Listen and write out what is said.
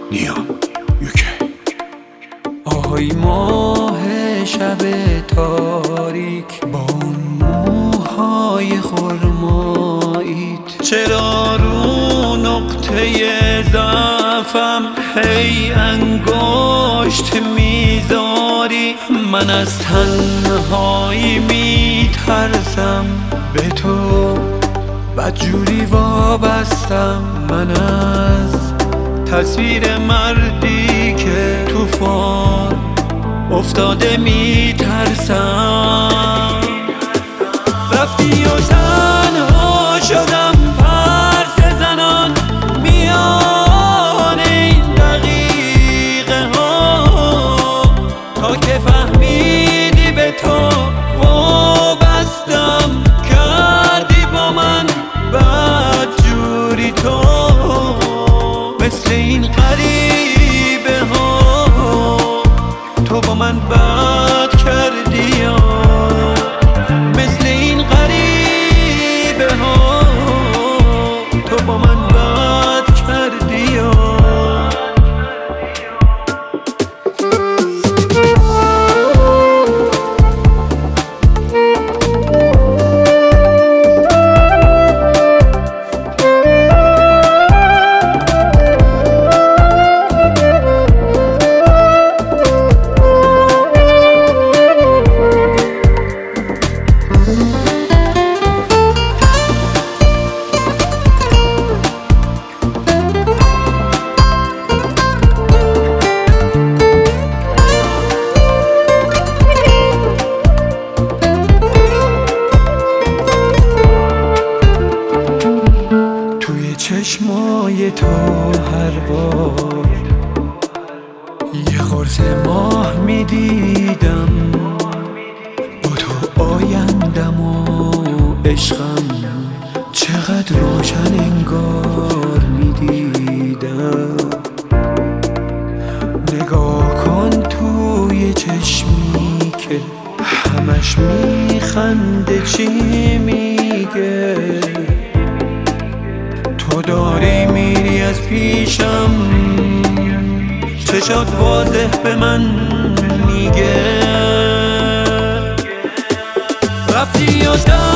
نیام یوکی. آهای ماه شب تاریک با اون موهای خرماییت، چرا رو نقطه ضعفم هی انگشت میذاری؟ من از تنهایی میترسم، به تو بدجوری وابستم. من از تصویر مردی که طوفان افتاده میترسم. رفتی و تنها شدم پرس زنان میان این دقیقه ها، تا که فهمیدی به تو وابستم، کردی با من بدجوری. تو مثل این غریبه ها تو با من بد کردی یا مثل این غریبه ها تو با من بد کردی یا چشمای تو هر بار یه قرص ماه میدیدم، با تو آیندم و عشقم چقدر روشن انگار میدیدم. نگاه کن توی چشمی که همش میخنده، چی میگه؟ تو داری میری از پیشم، چشات واضح به من میگه رفتی یا